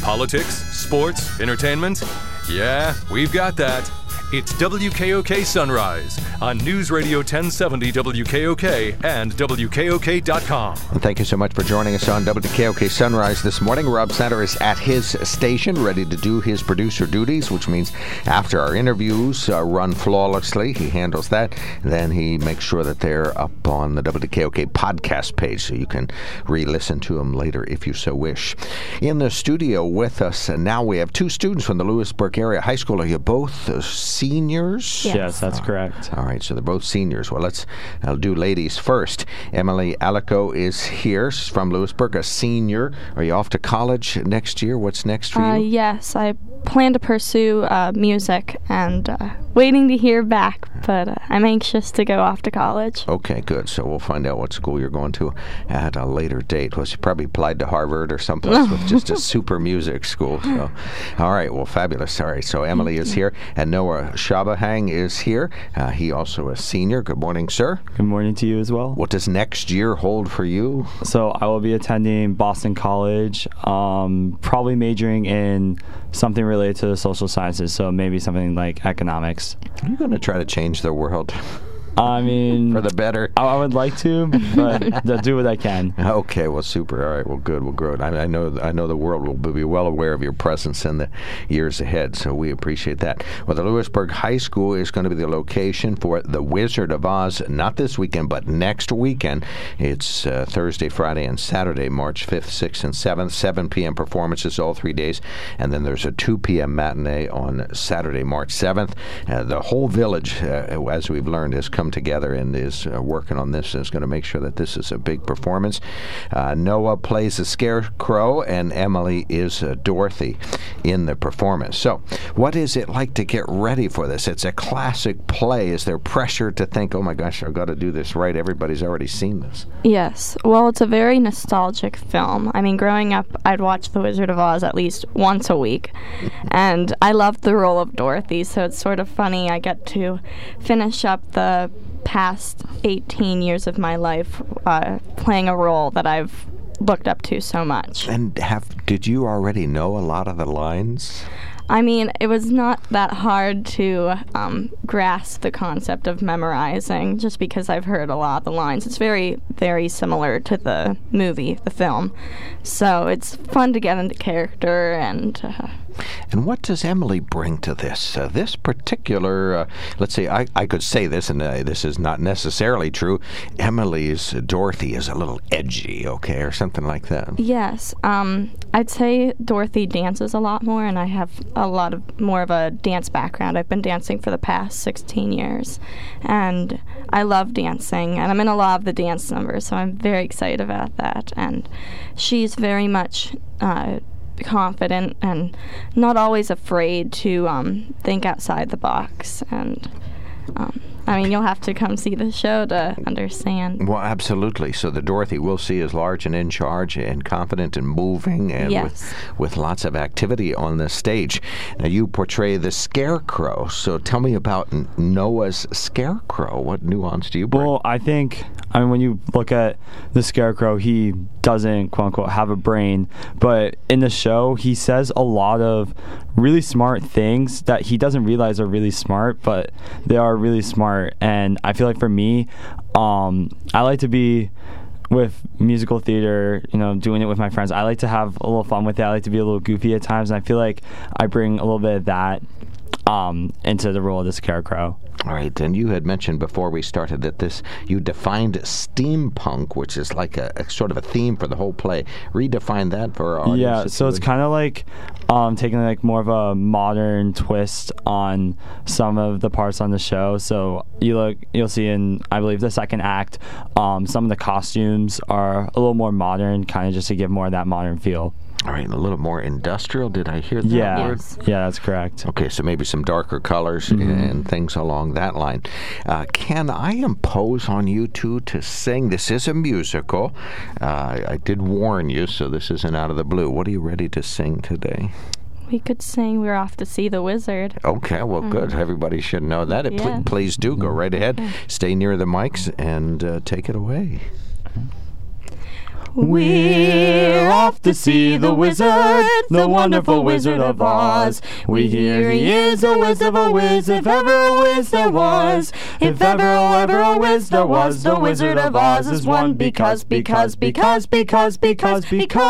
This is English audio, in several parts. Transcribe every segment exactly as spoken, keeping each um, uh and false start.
Politics, sports, entertainment? Yeah, we've got that. It's W K O K Sunrise on News Radio ten seventy W K O K and W K O K dot com. And thank you so much for joining us on W K O K Sunrise this morning. Rob Center is at his station, ready to do his producer duties, which means after our interviews uh, run flawlessly, he handles that. Then he makes sure that they're up on the W K O K podcast page, so you can re-listen to them later if you so wish. In the studio with us uh, now, we have two students from the Lewisburg Area High School. Are you both uh, seniors? Yes, yes that's correct. All right, so they're both seniors. Well, let's I'll do ladies first. Emily Alico is here. She's from Lewisburg, a senior. Are you off to college next year? What's next for uh, you? Yes, I plan to pursue uh, music and uh, waiting to hear back, but uh, I'm anxious to go off to college. Okay, good. So we'll find out what school you're going to at a later date. Well, she probably applied to Harvard or someplace with just a super music school. So, all right, well, fabulous. All right, so Emily is here, and Noah Shabahang is here. Uh, he also a senior. Good morning, sir. Good morning to you as well. What does next year hold for you? So I will be attending Boston College, um, probably majoring in something related to the social sciences, so maybe something like economics. Are you going to try to change the world? I mean, for the better. I, I would like to, but I'll do what I can. Okay, well, super. All right, well, good. Well, good. I, I know. I know the world will be well aware of your presence in the years ahead, so we appreciate that. Well, the Lewisburg High School is going to be the location for The Wizard of Oz, not this weekend, but next weekend. It's uh, Thursday, Friday, and Saturday, March fifth, sixth, and seventh. seven p.m. performances all three days, and then there's a two p.m. matinee on Saturday, March seventh. Uh, the whole village, uh, as we've learned, has come together and is uh, working on this and is going to make sure that this is a big performance. Uh, Noah plays the Scarecrow and Emily is uh, Dorothy in the performance. So what is it like to get ready for this? It's a classic play. Is there pressure to think, oh my gosh, I've got to do this right? Everybody's already seen this. Yes. Well, it's a very nostalgic film. I mean, growing up, I'd watch The Wizard of Oz at least once a week. And I loved the role of Dorothy, so it's sort of funny. I get to finish up the past eighteen years of my life uh, playing a role that I've looked up to so much. And have did you already know a lot of the lines? I mean, it was not that hard to um, grasp the concept of memorizing, just because I've heard a lot of the lines. It's very, very similar to the movie, the film. So it's fun to get into character and... Uh, And what does Emily bring to this? Uh, this particular, uh, let's say, I, I could say this, and uh, this is not necessarily true. Emily's uh, Dorothy is a little edgy, okay, or something like that. Yes. Um, I'd say Dorothy dances a lot more, and I have a lot of more of a dance background. I've been dancing for the past sixteen years, and I love dancing, and I'm in a lot of the dance numbers, so I'm very excited about that. And she's very much... Uh, confident and not always afraid to um, think outside the box. And um, I mean, you'll have to come see the show to understand. Well, absolutely. So the Dorothy we'll see is large and in charge and confident and moving and yes. with, with lots of activity on the stage. Now, you portray the Scarecrow. So tell me about Noah's Scarecrow. What nuance do you bring? Well, I think, I mean, when you look at the Scarecrow, he doesn't, quote-unquote, have a brain. But in the show, he says a lot of really smart things that he doesn't realize are really smart, but they are really smart. And I feel like for me, um, I like to be with musical theater, you know, doing it with my friends. I like to have a little fun with it. I like to be a little goofy at times, and I feel like I bring a little bit of that um, into the role of the Scarecrow. All right, and you had mentioned before we started that this, you defined steampunk, which is like a, a sort of a theme for the whole play. Redefine that for our audience. Yeah, so it's kind of like um, taking like more of a modern twist on some of the parts on the show. So you look, you'll see in, I believe, the second act, um, some of the costumes are a little more modern, kind of just to give more of that modern feel. All right, a little more industrial. Did I hear that yeah. word? Yes. Yeah, that's correct. Okay, so maybe some darker colors mm-hmm. and things along that line. Uh, can I impose on you two to sing? This is a musical. Uh, I, I did warn you, so this isn't out of the blue. What are you ready to sing today? We could sing We're Off to See the Wizard. Okay, well, mm. good. Everybody should know that. Yeah. Pl- please do. Go right ahead. Okay. Stay near the mics and uh, take it away. We're off to see the wizard, the wonderful Wizard of Oz. We hear he is a whiz of a whiz, if ever a whiz there was. If ever, oh, ever a whiz there was, the Wizard of Oz is one because, because, because, because, because,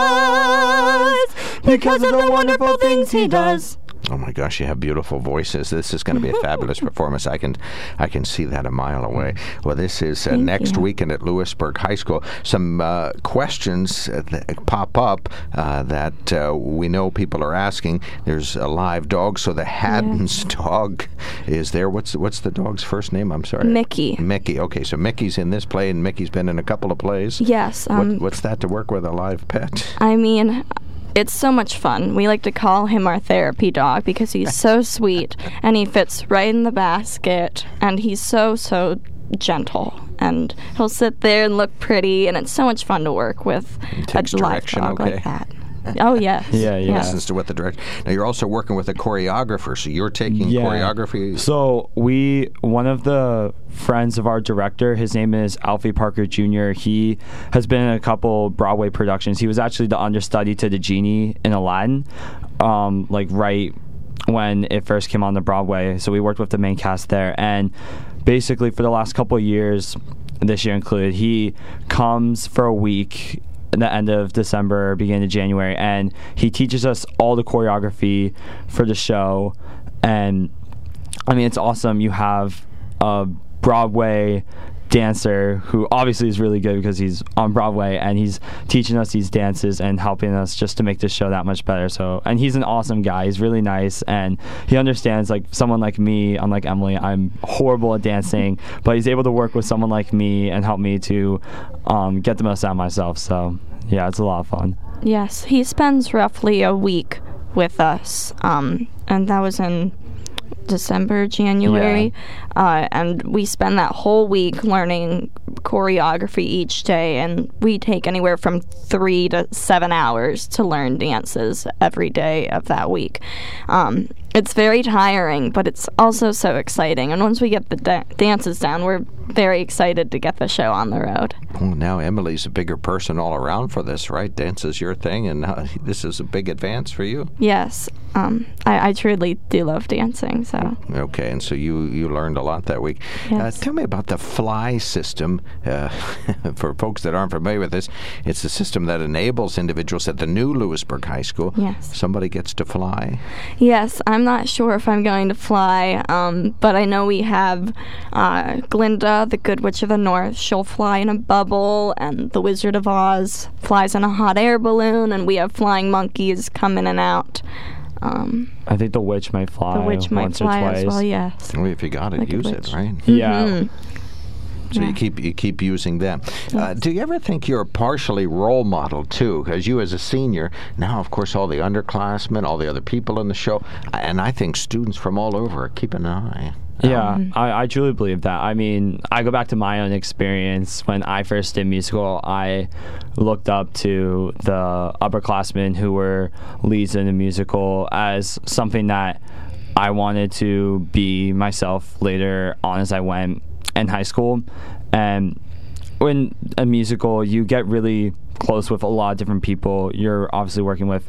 because, because of the wonderful things he does. Oh my gosh, you have beautiful voices. This is going to be a fabulous performance. I can I can see that a mile away. Well, this is uh, next you. weekend at Lewisburg High School. Some uh, questions uh, that pop up uh, that uh, we know people are asking. There's a live dog, so the Haddon's yeah. dog is there. What's what's the dog's first name? I'm sorry. Mickey. Mickey. Okay, so Mickey's in this play, and Mickey's been in a couple of plays. Yes. Um, what, what's that to work with a live pet? I mean, it's so much fun. We like to call him our therapy dog because he's so sweet and he fits right in the basket and he's so, so gentle. And he'll sit there and look pretty, and it's so much fun to work with a live dog okay. like that. Oh, yes. Yeah, yeah. Listens to what the director. Now, you're also working with a choreographer, so you're taking yeah. choreography. So we, one of the friends of our director, his name is Alfie Parker Junior He has been in a couple Broadway productions. He was actually the understudy to the genie in Aladdin, um, like right when it first came on the Broadway. So we worked with the main cast there, and basically for the last couple of years, this year included, he comes for a week in the end of December, beginning of January, and he teaches us all the choreography for the show. And I mean, it's awesome. You have a Broadway dancer who obviously is really good because he's on Broadway, and he's teaching us these dances and helping us just to make the show that much better. So, and he's an awesome guy. He's really nice, and he understands, like, someone like me, unlike Emily, I'm horrible at dancing, but he's able to work with someone like me and help me to um, get the most out of myself. So yeah, it's a lot of fun. Yes, he spends roughly a week with us, um, and that was in December, January, yeah. uh, and we spend that whole week learning choreography each day, and we take anywhere from three to seven hours to learn dances every day of that week. Um, it's very tiring, but it's also so exciting, and once we get the da- dances down, we're very excited to get the show on the road. Well, now Emily's a bigger person all around for this, right? Dance is your thing, and uh, this is a big advance for you. Yes, um, I, I truly do love dancing. So okay, and so you, you learned a lot that week. Yes. Uh, tell me about the FLY system. Uh, for folks that aren't familiar with this, it's a system that enables individuals at the new Lewisburg High School. Yes. Somebody gets to fly. Yes, I'm not sure if I'm going to fly, um, but I know we have uh, Glinda, the Good Witch of the North. She'll fly in a bubble, and the Wizard of Oz flies in a hot air balloon, and we have flying monkeys come in and out. Um, I think the witch might fly. The witch might once fly or twice. as well. Yes. Well, if you got it, Like a use witch. it, right? Yeah. Mm-hmm. So Yeah. you keep you keep using them. Uh, do you ever think you're a partially role model too? Because you, as a senior, now of course all the underclassmen, all the other people in the show, and I think students from all over are keeping an eye. Yeah, I, I truly believe that. I mean, I go back to my own experience. When I first did musical, I looked up to the upperclassmen who were leads in the musical as something that I wanted to be myself later on as I went in high school. And when a musical, you get really close with a lot of different people. You're obviously working with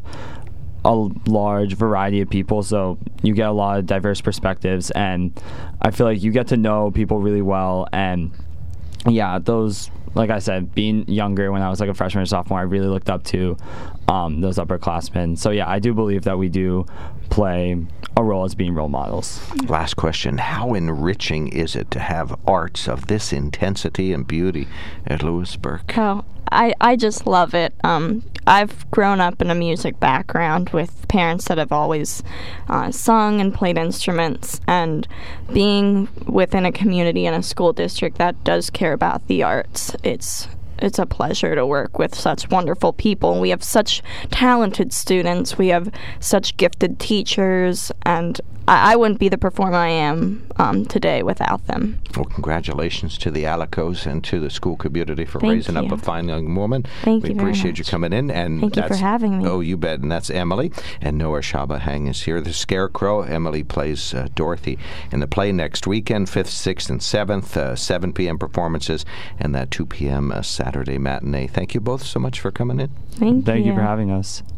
a large variety of people, so you get a lot of diverse perspectives, and I feel like you get to know people really well. And yeah, those, like I said, being younger when I was like a freshman or sophomore, I really looked up to um, those upperclassmen. So yeah, I do believe that we do play a role as being role models. Last question. How enriching is it to have arts of this intensity and beauty at Lewisburg? Oh, I, I just love it. Um, I've grown up in a music background with parents that have always uh, sung and played instruments, and being within a community in a school district that does care about the arts, it's it's a pleasure to work with such wonderful people. We have such talented students. We have such gifted teachers, and I, I wouldn't be the performer I am um, today without them. Well, congratulations to the Alicos and to the school community for Thank raising you. up a fine young woman. Thank we you very appreciate you much. coming in. And Thank you for that's, having me. Oh, you bet. And that's Emily. And Noah Shabahang is here. The Scarecrow. Emily plays uh, Dorothy in the play next weekend, fifth, sixth, and seventh, uh, seven p.m. performances, and that two p.m. Uh, Saturday. Saturday Matinee. Thank you both so much for coming in. Thank, Thank you. you for having us.